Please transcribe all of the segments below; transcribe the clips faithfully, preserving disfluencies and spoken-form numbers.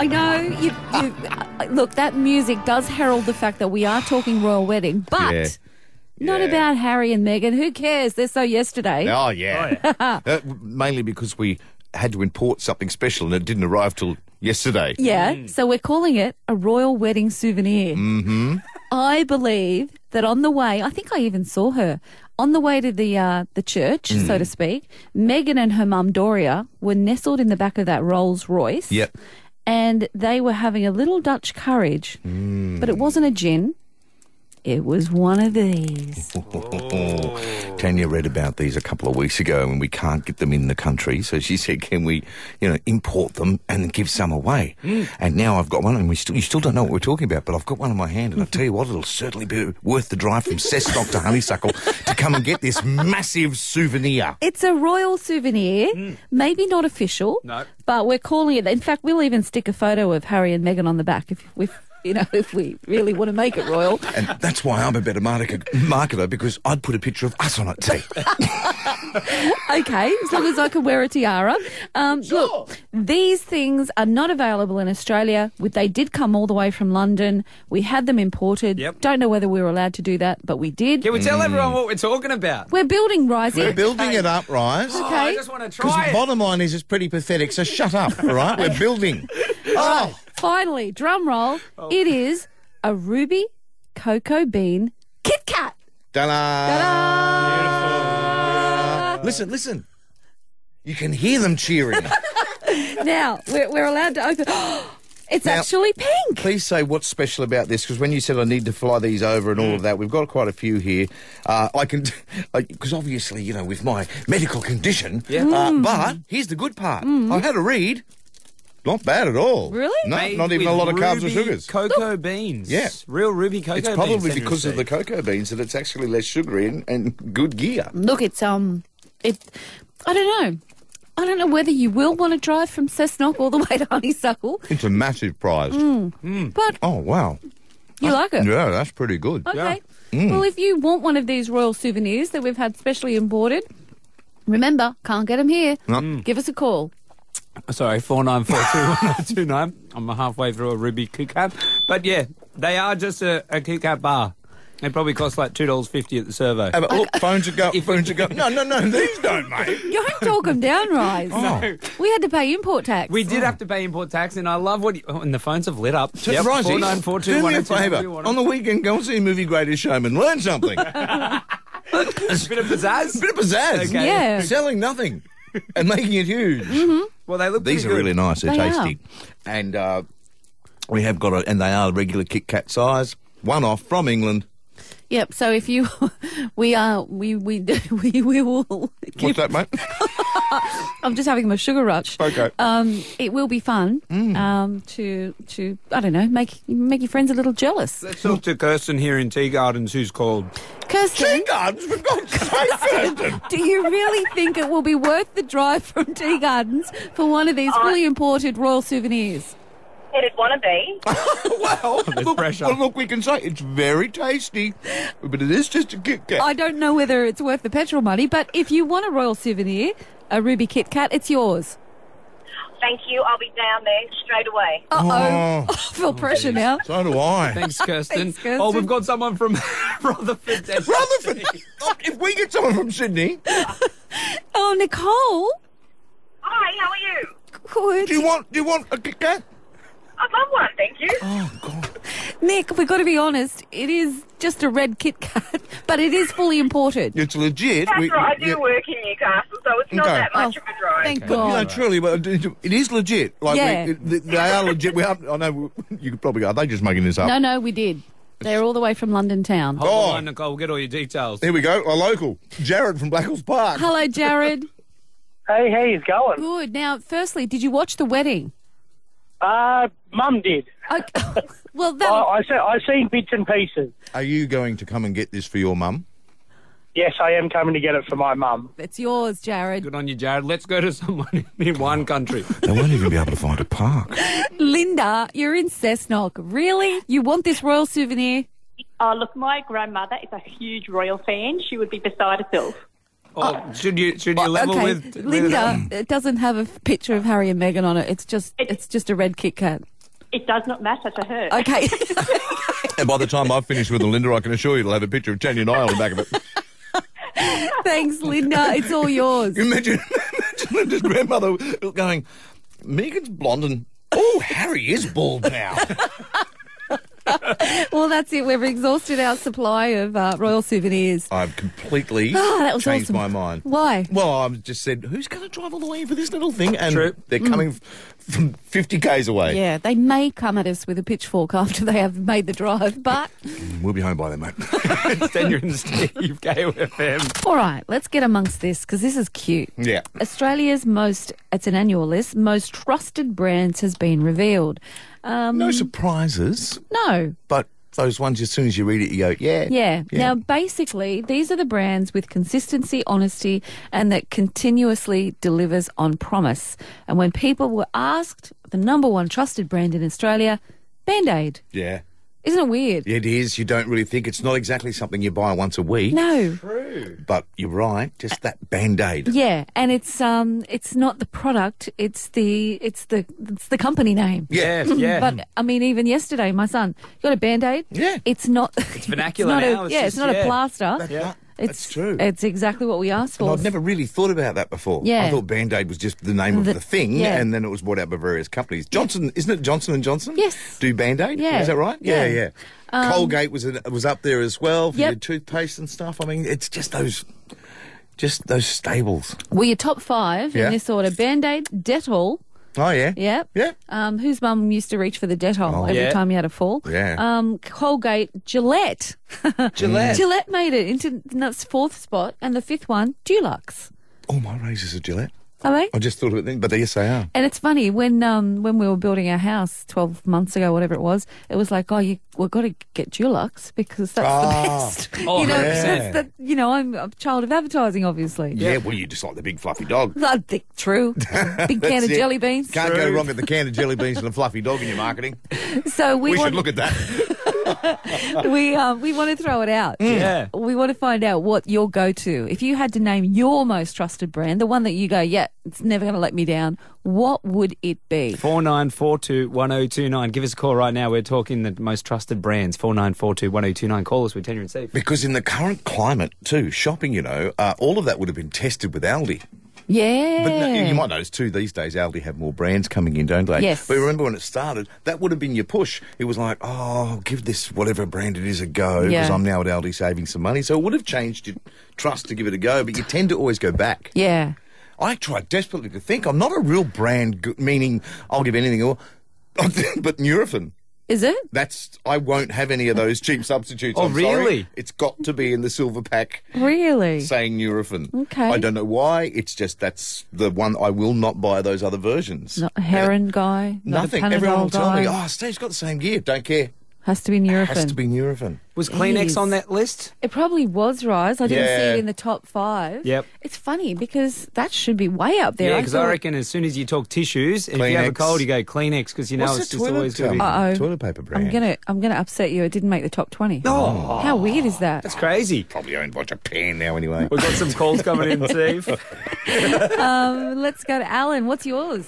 I know. You, you, uh, look, that music does herald the fact that we are talking royal wedding, but Yeah. not Yeah. about Harry and Meghan. Who cares? They're so yesterday. Oh, yeah. Oh, yeah. uh, mainly because we had to import something special and it didn't arrive till yesterday. Yeah, so we're calling it a royal wedding souvenir. Mm-hmm. I believe that on the way, I think I even saw her, on the way to the uh, the church, Mm. so to speak, Meghan and her mum Doria were nestled in the back of that Rolls Royce. Yep. And they were having a little Dutch courage, Mm. but it wasn't a gin. It was one of these. Tanya read about these a couple of weeks ago and we can't get them in the country. So she said, can we, you know, import them and give some away? Mm. And now I've got one and we still, you still don't know what we're talking about, but I've got one in my hand and I'll tell you what, it'll certainly be worth the drive from Cessnock to Honeysuckle to come and get this massive souvenir. It's a royal souvenir, Mm. maybe not official, No. but we're calling it. In fact, we'll even stick a photo of Harry and Meghan on the back if if you know if we really want to make it royal. And that's why I'm a better marketer, marketer because I'd put a picture of us on it too. Okay, as long as I can wear a tiara. Um, Sure. Look, these things are not available in Australia. They did come all the way from London. We had them imported. Yep. Don't know whether we were allowed to do that, but we did. Can we tell everyone what we're talking about? We're building Rising. We're building it up, Rise. Oh, Okay. I just want to Because try the it. bottom line is it's pretty pathetic, so shut up, all right? We're building. Oh, Finally, drum roll. Oh. It is a ruby cocoa bean Kit Kat. ta-da! Ta-da! Listen, listen. You can hear them cheering. Now, we're, we're allowed to open. It's Now- actually pink. Please say what's special about this, because when you said I need to fly these over and all of that, we've got quite a few here. Uh, I can, because obviously, you know, with my medical condition. Yeah. Uh, Mm. but here's the good part. I had a read. Not bad at all. Really? No, Made not even with a lot of carbs or ruby sugars. Cocoa beans. Yeah. Real ruby cocoa beans. It's probably Henry because of the Steve. cocoa beans that it's actually less sugary and, and good gear. Look, it's um, it. I don't know. I don't know whether you will want to drive from Cessnock all the way to Honeysuckle, It's a massive prize. but Oh, wow. you like it. Yeah, that's pretty good. Okay. Well, if you want one of these royal souvenirs that we've had specially imported, remember, can't get them here. No. Give us a call. Sorry, four nine four two one nine two nine. I'm halfway through a ruby Kit Kat. But yeah, they are just a, a Kit Kat bar. They probably cost like two dollars fifty at the servo. Hey, but look, phones are going. Phones are going. No, no, no, these don't, mate. Don't talk them down, Rise. Oh. We had to pay import tax. We did have to pay import tax, and I love what... You, oh, and the phones have lit up. So, Risey, four nine four two do one me a nine two nine. favour. On the weekend, go and see a movie Greatest Showman. Learn something. A bit of pizzazz. Bit of pizzazz. Okay. Yeah. Selling nothing and making it huge. Well, they look These pretty are good. really nice. They're They tasty. And uh, we have got a, and they are regular Kit Kat size. One off from England. Yep. So if you, we are, we we we we will. What's that, mate? I'm just having my sugar rush. Okay. Um, it will be fun. Um, to to I don't know, make make your friends a little jealous. Let's talk to Kirsten here in Tea Gardens, who's called. Kirsten, Tea Gardens, for God's sake, Kirsten. do you really think it will be worth the drive from Tea Gardens for one of these fully imported royal souvenirs? It'd want to be. Well, There's look, pressure. well, look, we can say it's very tasty, but it is just a Kit Kat. I don't know whether it's worth the petrol money, but if you want a royal souvenir, a ruby Kit Kat, it's yours. Thank you. I'll be down there straight away. Uh-oh. Oh. I feel pressure now. So do I. Thanks, Kirsten. Thanks, Kirsten. Oh, we've got someone from Rutherford. Rutherford, oh, if we get someone from Sydney, Oh, Nicole. Hi, how are you? Good. do you want do you want a Kit Kat? I'd love one, thank you. Oh God! Nick, we've got to be honest. It is just a red Kit Kat, but it is fully imported. It's legit. That's We- right, I do yeah. work in Newcastle, so it's not Okay. that much Oh, of a drive. Thank You God. know, truly, but it it is legit. Like, Yeah. we, it, they are legit. We are, I know you could probably go. Are they just making this up? No, no, we did. They're all the way from London town. Hold Oh. on, Nicole. We'll get all your details. Here we go. A local, Jared from Black Hills Park. Hello, Jared. Hey, how you going? Good. Now, firstly, did you watch the wedding? Uh, Mum did. Okay. Well, I, that. I, se- I seen bits and pieces. Are you going to come and get this for your mum? Yes, I am coming to get it for my mum. It's yours, Jared. Good on you, Jared. Let's go to someone in one country. They won't even be able to find a park. Linda, you're in Cessnock. Really? You want this royal souvenir? Oh, look, my grandmother is a huge royal fan. She would be beside herself. Oh, should you should you level okay, with Linda. with- It doesn't have a f- picture of Harry and Meghan on it. It's just It- it's just a red Kit Kat. It does not matter to her. Okay. And by the time I've finished with the Linda, I can assure you it'll have a picture of Tanya and I on the back of it. Thanks, Linda. It's all yours. Imagine, imagine Linda's grandmother going, Megan's blonde and, oh, Harry is bald now. Well, that's it. We've exhausted our supply of uh, royal souvenirs. I've completely Oh, that was changed awesome. my mind. Why? Well, I've just said, who's going to drive all the way for this little thing? And True. they're coming f- from fifty kays away. Yeah, they may come at us with a pitchfork after they have made the drive, but We'll be home by then, mate. Tanya and Steve, K O F M. all right, let's get amongst this because this is cute. Yeah. Australia's most, it's an annual list, most trusted brands has been revealed. Um, No surprises, no. but those ones, as soon as you read it, you go, yeah. Yeah. Now, basically, these are the brands with consistency, honesty, and that continuously delivers on promise. And when people were asked the number one trusted brand in Australia, Band-Aid. Yeah. Isn't it weird? It is. You don't really think it's not exactly something you buy once a week. No. But you're right, just that Band-Aid. Yeah, and it's um, it's not the product; it's the it's the it's the company name. Yeah, yeah. But I mean, even yesterday, my son got a Band-Aid. Yeah. It's not. It's vernacular not now, A, it's yeah, just- it's not yeah. a plaster. That's, Yeah. right. It's That's true. It's exactly what we asked And for. I'd never really thought about that before. Yeah. I thought Band-Aid was just the name of The- the thing, yeah. and then it was brought out by various companies. Johnson, isn't it Johnson and Johnson? Yes. Do Band-Aid? Yeah. Is that right? Yeah. Yeah, yeah. Colgate was in, was up there as well for Yep. your toothpaste and stuff. I mean, it's just those, just those staples. Well, your top five Yeah. in this order: Band-Aid, Dettol. Oh yeah. Yep. Yeah. Um, whose mum used to reach for the Dettol Oh. every Yeah. time you had a fall? Yeah. Um, Colgate, Gillette. Gillette. Gillette made it into the fourth spot, and the fifth one, Dulux. All my razors are Gillette. Are they? I just thought of it then, but yes, they are. And it's funny when um when we were building our house twelve months ago, whatever it was, it was like, oh, you we've got to get Dulux because that's Ah. the best. Oh, you know, yeah. that's the, you know, I'm a child of advertising, obviously. Yeah. Well, you just like the big fluffy dog. I think true. Big can That's of it. jelly beans. Can't go wrong with the can of jelly beans and a fluffy dog in your marketing. So we, We want should look at that. we um we want to throw it out. Yeah. We want to find out what your go-to. If you had to name your most trusted brand, the one that you go, yeah, it's never going to let me down. What would it be? Four nine four two one zero two nine. Give us a call right now. We're talking the most trusted brands. Four nine four two one zero two nine. Call us with Tanya and Steve. Because in the current climate, too, shopping, you know, uh, all of that would have been tested with Aldi. Yeah. But no, you might notice too, these days Aldi have more brands coming in, don't they? Yes. But remember when it started, that would have been your push. It was like, oh, give this whatever brand it is a go because Yeah. I'm now at Aldi saving some money. So it would have changed your trust to give it a go, but you tend to always go back. Yeah. I try desperately to think. I'm not a real brand, g- meaning I'll give anything or, but Nurofen. Is it? That's I won't have any of those cheap substitutes. Oh, I'm sorry. really? It's got to be in the silver pack Really? saying Nurofen. Okay. I don't know why. It's just that's the one I will not buy those other versions. Not a heron guy. Not Nothing. A Panadol Everyone will tell guy. me, oh, Steve's got the same gear. Don't care. Has to be Nurofen. Has to be Nurofen. Was Kleenex Jeez. on that list? It probably was, Rise. I didn't see Yeah. it in the top five. Yep. It's funny because that should be way up there. Yeah, because I thought- reckon as soon as you talk tissues, if you have a Kleenex. cold, you go Kleenex because you know What's it's the just always toilet, going to be. um, Uh-oh. toilet paper brand? I'm gonna, I'm gonna upset you. It didn't make the top twenty. Oh. How weird is that? That's crazy. Probably owned by Japan now anyway. We've got some calls coming in, Steve. Um, let's go to Alan. What's yours?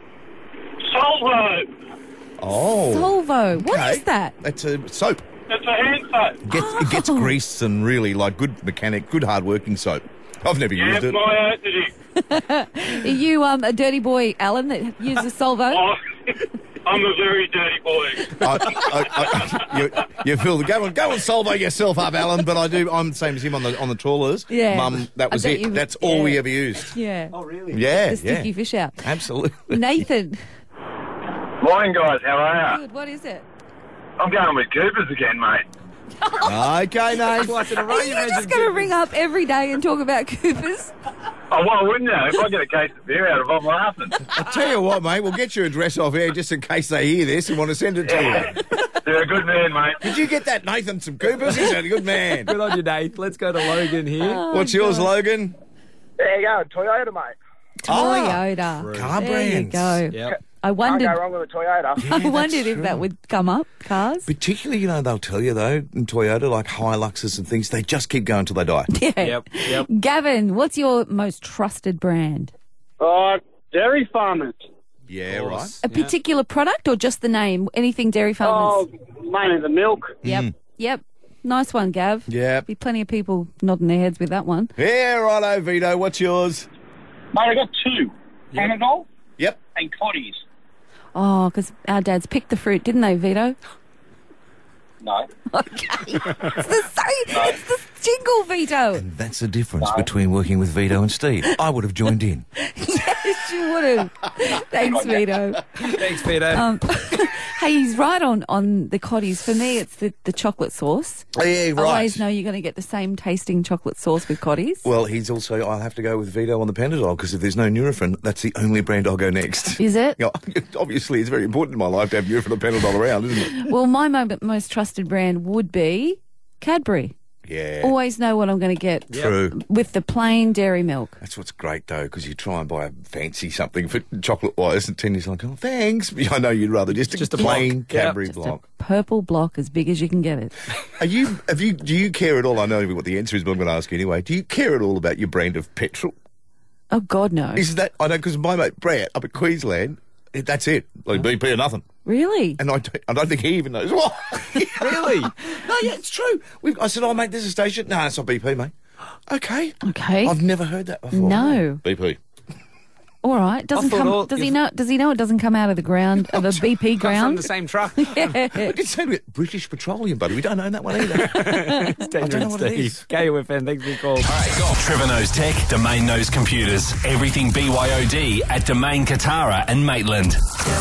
Solvo. Oh. Solvo. What okay. is that? It's a soap. It's a hand soap. It gets, it gets Oh. grease and really like good mechanic, good hard-working soap. I've never Yeah, used it. my Anthony. Are you um, a dirty boy, Alan, that uses Solvo? Oh, I'm a very dirty boy. I, I, I, you, you feel the go on, go and solve yourself up, Alan. But I do. I'm the same as him on the on the trawlers. Yeah. Mum, that I was bet it. you- That's all we yeah. ever used. Yeah. Oh, really? Yeah, The sticky yeah, fish out. absolutely. Nathan. Morning, guys. How are you? Good. What is it? I'm going with Coopers again, mate. Okay, Nate. Twice in a row Are you you mentioned just going to Coopers. ring up every day and talk about Coopers? Oh, well, wouldn't you? If I get a case of beer out of it, I'm laughing. I'll tell you what, mate. We'll get your address off here just in case they hear this and want to send it to you. You're a good man, mate. Did you get that, Nathan? Some Coopers? He's a good man. Good on you, Dave. Let's go to Logan here. What's yours, Logan? There you go, Toyota, mate. Toyota. Car there brands. you go. Yep. I Can't wondered. go wrong with a Toyota. I Yeah, wondered that's if true. that would come up. Cars. Particularly, you know, they'll tell you though in Toyota, like Hiluxes and things, they just keep going till they die. Yeah. Yep, yep. Gavin, what's your most trusted brand? Oh, Dairy Farmers. Yeah, right. A particular product or just the name? Anything Dairy Farmers? Oh, mainly the milk. Yep, yep. Nice one, Gav. Yep. Be plenty of people nodding their heads with that one. Yeah, righto, Vito. What's yours? Mate, I got two. Panadol Yep. and Cotties. Oh, because our dads picked the fruit, didn't they, Vito? No. Okay. It's the same. It's the jingle, Vito. And that's the difference between working with Vito and Steve. I would have joined in. Yes, you would have. Thanks, Vito. Thanks, Peter. Um, hey, he's right on, on the Cotties. For me, it's the, the chocolate sauce. Yeah, right. I always know you're going to get the same tasting chocolate sauce with Cotties. Well, he's also, I'll have to go with Vito on the Panadol, because if there's no Nurofen, that's the only brand I'll go next. Is it? You know, obviously, it's very important in my life to have Nurofen and Panadol around, isn't it? Well, my mo- most trusted brand would be Cadbury. Yeah. Always know what I'm going to get. True. With the plain dairy milk. That's what's great, though, because you try and buy a fancy something for chocolate-wise, and Tina's like, oh, thanks. But I know you'd rather just, Just a a block. plain Yeah. Cadbury Just block. a purple block as big as you can get it. Are you, have you, do you care at all? I know what the answer is, but I'm going to ask you anyway. Do you care at all about your brand of petrol? Oh, God, no. Is that, I know, because my mate Brett up at Queensland, it, that's it. Like B P or nothing. Really? And I don't, I don't think he even knows what. Really? No, yeah, it's true. We've, I said, oh, mate, there's a station. No, it's not B P, mate. Okay. Okay. I've never heard that before. No. B P. All right. Doesn't thought come. all- does he if- know? Does he know it doesn't come out of the ground of a B P Comes from ground? the same truck. I did say we get British Petroleum, buddy. We don't own that one either. It's Daniel know and what it Steve. is. K O F M, thanks for your call. Trevor knows tech, Domain knows computers. Everything B Y O D at Domain Katara and Maitland.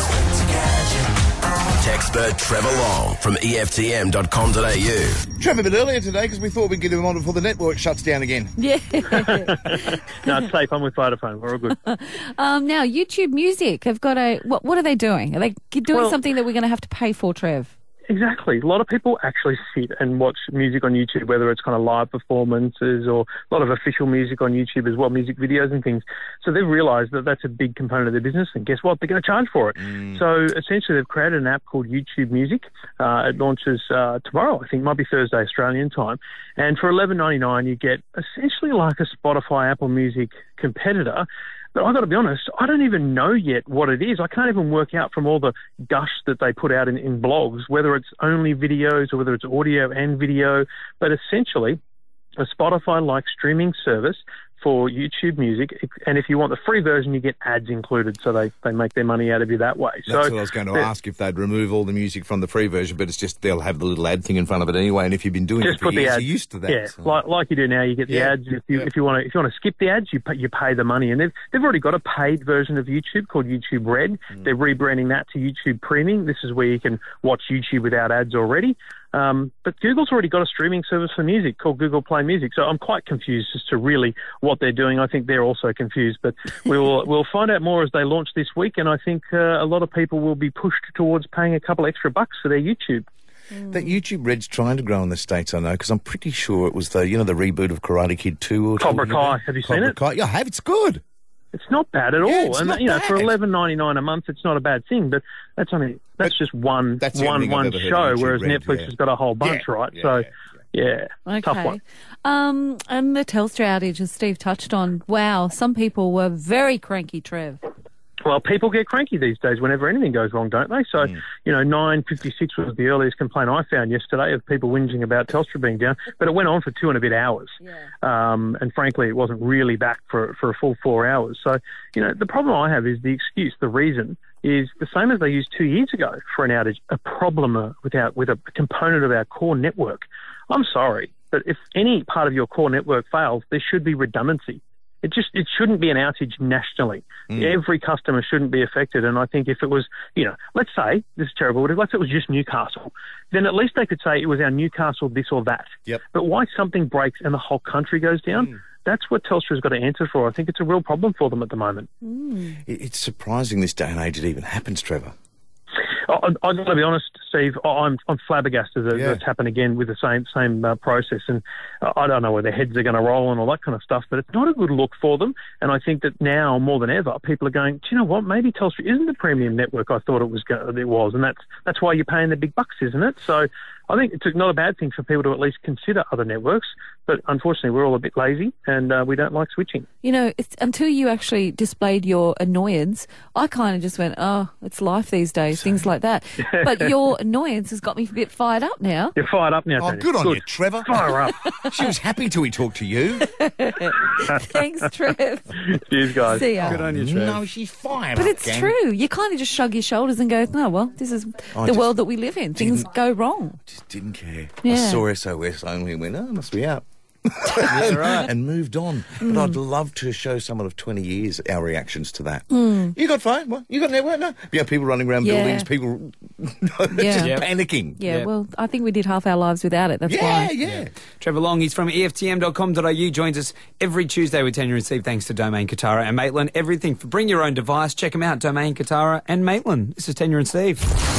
Techspert Trevor Long from E F T M dot com dot a u. Trevor, a bit earlier today because we thought we'd get him on before the network shuts down again. Yeah. No, it's safe. I'm with Vodafone. We're all good. um, now, YouTube Music have got a. What, what are they doing? Are they doing Well- something that we're going to have to pay for, Trev? Exactly. A lot of people actually sit and watch music on YouTube, whether it's kind of live performances or a lot of official music on YouTube as well, music videos and things. So they've realised that that's a big component of their business, and guess what? They're going to charge for it. Mm. So essentially they've created an app called YouTube Music. Uh, it launches uh, tomorrow, I think, might be Thursday Australian time. And for eleven ninety-nine, you get essentially like a Spotify, Apple Music competitor. But I've got to be honest, I don't even know yet what it is. I can't even work out from all the gush that they put out in, in blogs, whether it's only videos or whether it's audio and video. But essentially, a Spotify-like streaming service for YouTube Music. And if you want the free version, you get ads included. So they, they make their money out of you that way. That's so what I was going to ask, if they'd remove all the music from the free version, but it's just they'll have the little ad thing in front of it anyway. And if you've been doing Just it for put the years, ads. you're used to that. Yeah, so. like like you do now, you get the Yeah. ads. If you Yeah. if you want to if you want to skip the ads, you pay, you pay the money. And they've they've already got a paid version of YouTube called YouTube Red. Mm. They're rebranding that to YouTube Premium. This is where you can watch YouTube without ads already. Um, but Google's already got a streaming service for music called Google Play Music. So I'm quite confused as to really what they're doing. I think they're also confused. But we'll we'll find out more as they launch this week. And I think uh, a lot of people will be pushed towards paying a couple extra bucks for their YouTube. That YouTube Red's trying to grow in the States, I know, because I'm pretty sure it was the, you know, the reboot of Karate Kid two or Cobra talking about? Kai. Have you seen Cobra it? Kai. Yeah, I have. It's good. It's not bad at all, Yeah, it's and not you know, for bad. eleven ninety nine a month, it's not a bad thing. But that's only that's But just one that's the one only thing I've one ever heard of show, YouTube whereas Red, Netflix yeah. has got a whole bunch, Yeah, right? yeah, so, yeah, yeah, tough Okay. one. Um, and the Telstra outage, as Steve touched on. Wow, some people were very cranky, Trev. Well, people get cranky these days whenever anything goes wrong, don't they? So, Mm. you know, nine fifty-six was the earliest complaint I found yesterday of people whinging about Telstra being down, but it went on for two and a bit hours. Um, and frankly, it wasn't really back for, for a full four hours. So, you know, the problem I have is the excuse, the reason is the same as they used two years ago for an outage, a problem uh, with, our, with a component of our core network. I'm sorry, but if any part of your core network fails, there should be redundancy. It just it shouldn't be an outage nationally. Mm. Every customer shouldn't be affected. And I think if it was, you know, let's say, this is terrible, but let's say it was just Newcastle, then at least they could say it was our Newcastle this or that. Yep. But why something breaks and the whole country goes down? Mm. That's what Telstra's got to answer for. I think it's a real problem for them at the moment. It- It's surprising this day and age it even happens, Trevor. I, I've got to be honest, Steve. I'm I'm flabbergasted that Yeah. it's happened again with the same same uh, process, and I don't know where their heads are going to roll and all that kind of stuff. But it's not a good look for them. And I think that now more than ever, people are going, do you know what? Maybe Telstra isn't the premium network I thought it was. Go- it was, and that's that's why you're paying the big bucks, isn't it? So I think it's not a bad thing for people to at least consider other networks, but unfortunately we're all a bit lazy and uh, we don't like switching. You know, it's, until you actually displayed your annoyance, I kind of just went, oh, it's life these days, things like that. But your annoyance has got me a bit fired up now. You're fired up now, Oh, Tanya. good on Good. you, Trevor. Fire up. She was happy till he talked to you. Thanks, Trev. Cheers, guys. See ya. Good on you, Trev. No, she's fired But up, it's gang. true. You kind of just shrug your shoulders and go, no, well, this is I the just world that we live in. Things didn't- go wrong. Just didn't care. Yeah. I saw S O S only and went, oh, must be out. Yeah, right. And moved on. Mm. But I'd love to show someone of twenty years our reactions to that. Mm. You got phone? What? You got network? No. Yeah, people running around Yeah. buildings, people Yeah. just Yep. panicking. Yeah, Yeah. well, I think we did half our lives without it. That's Yeah, why. yeah. Trevor Long, he's from E F T M dot com dot a u, joins us every Tuesday with Tenure and Steve, thanks to Domain Katara and Maitland. Everything for bring your own device. Check them out, Domain Katara and Maitland. This is Tenure and Steve.